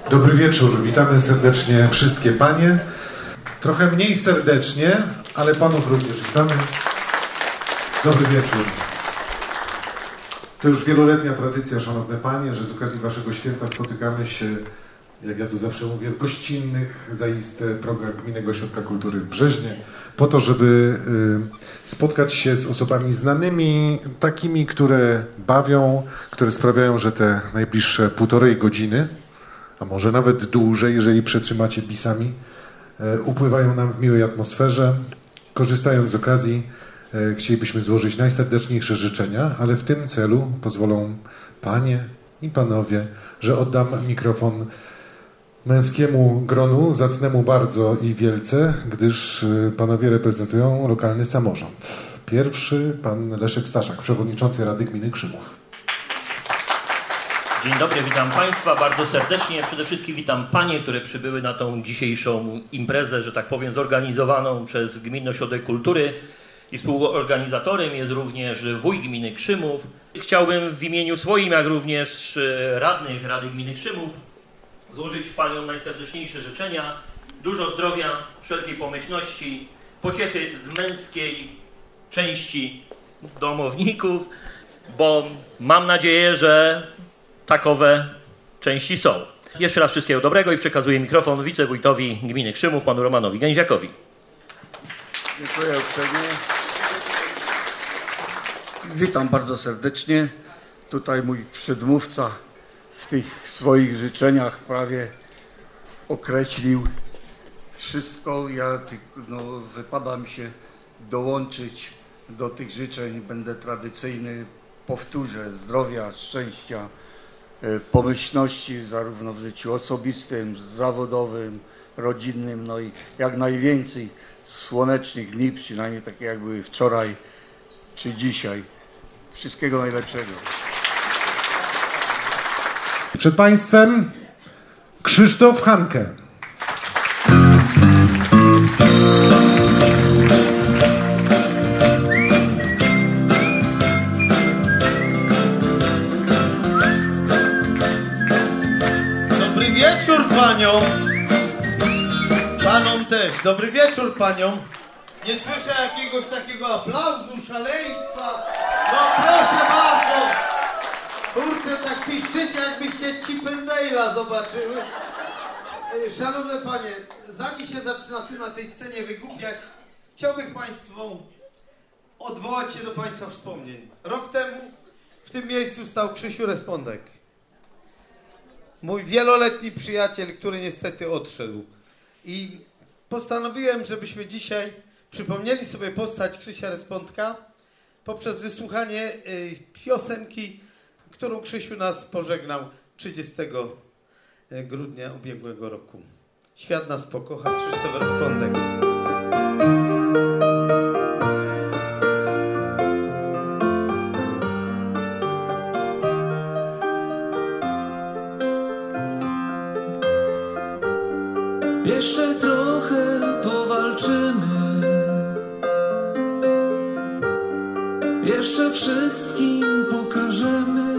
Dobry wieczór, witamy serdecznie wszystkie panie. Trochę mniej serdecznie, ale panów również witamy. Dobry wieczór. To już wieloletnia tradycja, szanowne panie, że z okazji waszego święta spotykamy się, jak ja tu zawsze mówię, w gościnnych zaiste progach Gminnego Ośrodka Kultury w Brzeźnie, po to, żeby spotkać się z osobami znanymi, takimi, które bawią, które sprawiają, że te najbliższe 1,5 godziny, a może nawet dłużej, jeżeli przetrzymacie pisami, upływają nam w miłej atmosferze. Korzystając z okazji, chcielibyśmy złożyć najserdeczniejsze życzenia, ale w tym celu pozwolą panie i panowie, że oddam mikrofon męskiemu gronu, zacnemu bardzo i wielce, gdyż panowie reprezentują lokalny samorząd. Pierwszy pan Leszek Staszak, przewodniczący Rady Gminy Krzymów. Dzień dobry, witam Państwa bardzo serdecznie. Przede wszystkim witam panie, które przybyły na tą dzisiejszą imprezę, że tak powiem, zorganizowaną przez Gminny Ośrodek Kultury. I współorganizatorem jest również wójt gminy Krzymów. Chciałbym w imieniu swoim, jak również radnych Rady Gminy Krzymów złożyć paniom najserdeczniejsze życzenia. Dużo zdrowia, wszelkiej pomyślności, pociechy z męskiej części domowników, bo mam nadzieję, że takowe części są. Jeszcze raz wszystkiego dobrego i przekazuję mikrofon wicewójtowi gminy Krzymów, panu Romanowi Gęziakowi. Dziękuję uprzejmie. Witam bardzo serdecznie. Tutaj mój przedmówca w tych swoich życzeniach prawie określił wszystko. Ja wypada mi się dołączyć do tych życzeń. Będę tradycyjny. Powtórzę: zdrowia, szczęścia, pomyślności zarówno w życiu osobistym, zawodowym, rodzinnym, no i jak najwięcej słonecznych dni, przynajmniej takie jak były wczoraj czy dzisiaj. Wszystkiego najlepszego. Przed państwem Krzysztof Hanke. Dobry wieczór paniom. Panom też. Dobry wieczór paniom. Nie słyszę jakiegoś takiego aplauzu, szaleństwa. No proszę bardzo. Kurczę, tak piszczycie, jakbyście Chippendale'a zobaczyły. Szanowne panie, zanim się zaczyna tu na tej scenie wygłupiać, chciałbym państwu odwołać się do państwa wspomnień. Rok temu w tym miejscu stał Krzysiu Respondek. Mój wieloletni przyjaciel, który niestety odszedł. I postanowiłem, żebyśmy dzisiaj przypomnieli sobie postać Krzysia Respondka poprzez wysłuchanie piosenki, którą Krzysiu nas pożegnał 30 grudnia ubiegłego roku. Świat nas pokocha, Krzysztof Respondek. Jeszcze trochę powalczymy, jeszcze wszystkim pokażemy,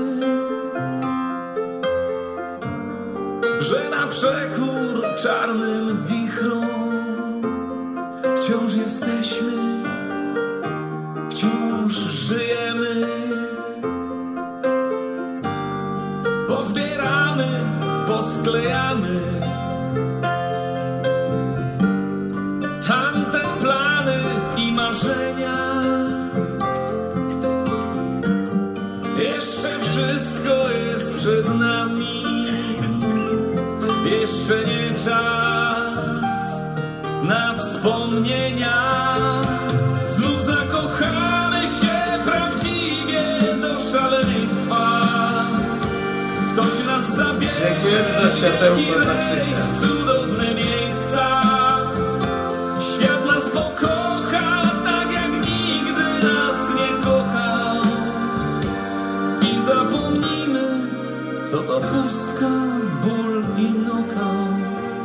że na przekór czarnym wichrom wciąż jesteśmy, wciąż żyjemy. Pozbieramy, posklejamy tamte plany i marzenia. Jeszcze wszystko jest przed nami, jeszcze nie czas na wspomnienia. Znów zakochamy się prawdziwie do szaleństwa. Ktoś nas zabierze w cudowne miejsca. Świat nas pokocha tak jak nigdy nas nie kochał. I zapomnimy, co to pustka, ból i knockout.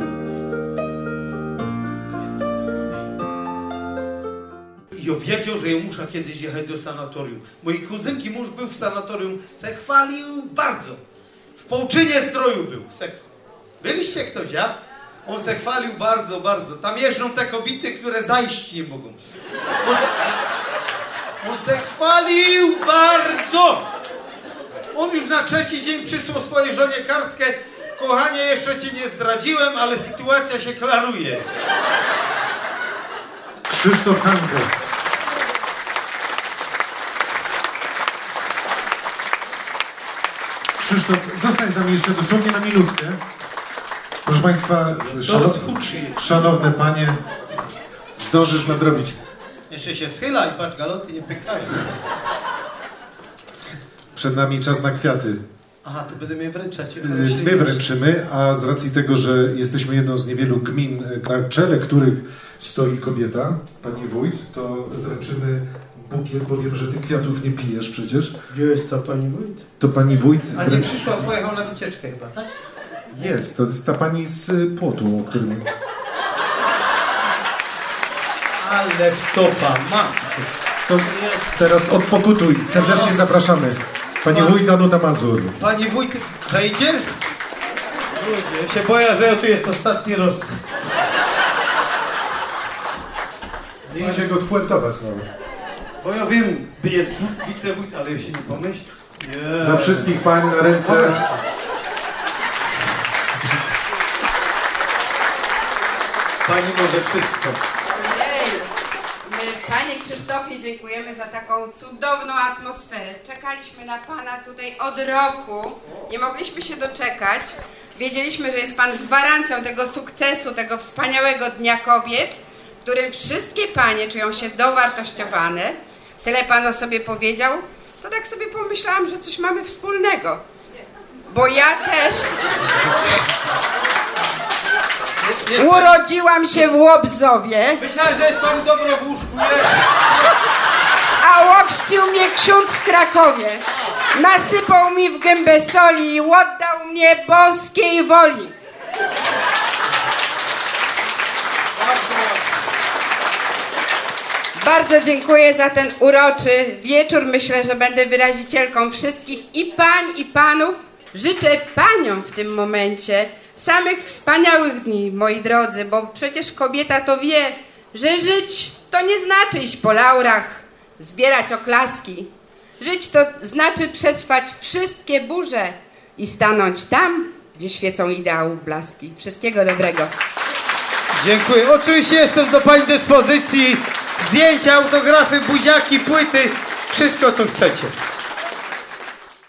I wiedział, że ja muszę kiedyś jechać do sanatorium. Mojej kuzynki mąż był w sanatorium, se chwalił bardzo. W Połczynie Zdroju był. Byliście ktoś, ja? On se chwalił bardzo, bardzo. Tam jeżdżą te kobiety, które zajść nie mogą. On se chwalił bardzo. On już na trzeci dzień przysłał swojej żonie kartkę. Kochanie, jeszcze cię nie zdradziłem, ale sytuacja się klaruje. Krzysztof Hanke. Krzysztof, zostań z nami jeszcze dosłownie na minutkę. Proszę Państwa, szanowne panie, zdążysz nadrobić. Jeszcze się schyla i patrz, galoty nie pykają. Przed nami czas na kwiaty. Aha, to będę je wręczać. My wręczymy, a z racji tego, że jesteśmy jedną z niewielu gmin, na czele których stoi kobieta, pani wójt, to wręczymy bukiet, bo wiem, że ty kwiatów nie pijesz przecież. Gdzie jest ta pani wójt? To pani wójt... A nie przyszła, pojechał na wycieczkę chyba, tak? Jest, to jest ta pani z płotu, o którym... Ale wtopa, ma. To teraz odpokutuj, serdecznie zapraszamy. Pani wójt Danuta Mazur. Pani wójt wejdzie? Ludzie, ja się boję, że tu jest ostatni roz. Nie da się go spuentować nawet. Bo ja wiem, by jest wicewójt, ale ja się nie pomyśl. Nie. Dla wszystkich pań na ręce. Pani może wszystko. Ojej, my, Panie Krzysztofie, dziękujemy za taką cudowną atmosferę. Czekaliśmy na Pana tutaj od roku, nie mogliśmy się doczekać. Wiedzieliśmy, że jest Pan gwarancją tego sukcesu, tego wspaniałego Dnia Kobiet, w którym wszystkie panie czują się dowartościowane. Tyle Pan o sobie powiedział, to tak sobie pomyślałam, że coś mamy wspólnego. Bo ja też urodziłam się w Łobzowie, Myślałem, że jest Pani dobro w łóżku, nie? a łokścił mnie ksiądz w Krakowie. Nasypał mi w gębę soli i oddał mnie boskiej woli. Bardzo dziękuję za ten uroczy wieczór. Myślę, że będę wyrazicielką wszystkich i pań, i panów. Życzę paniom w tym momencie samych wspaniałych dni, moi drodzy, bo przecież kobieta to wie, że żyć to nie znaczy iść po laurach, zbierać oklaski. Żyć to znaczy przetrwać wszystkie burze i stanąć tam, gdzie świecą ideałów blaski. Wszystkiego dobrego. Dziękuję. Oczywiście jestem do Pani dyspozycji. Zdjęcia, autografy, buziaki, płyty. Wszystko, co chcecie.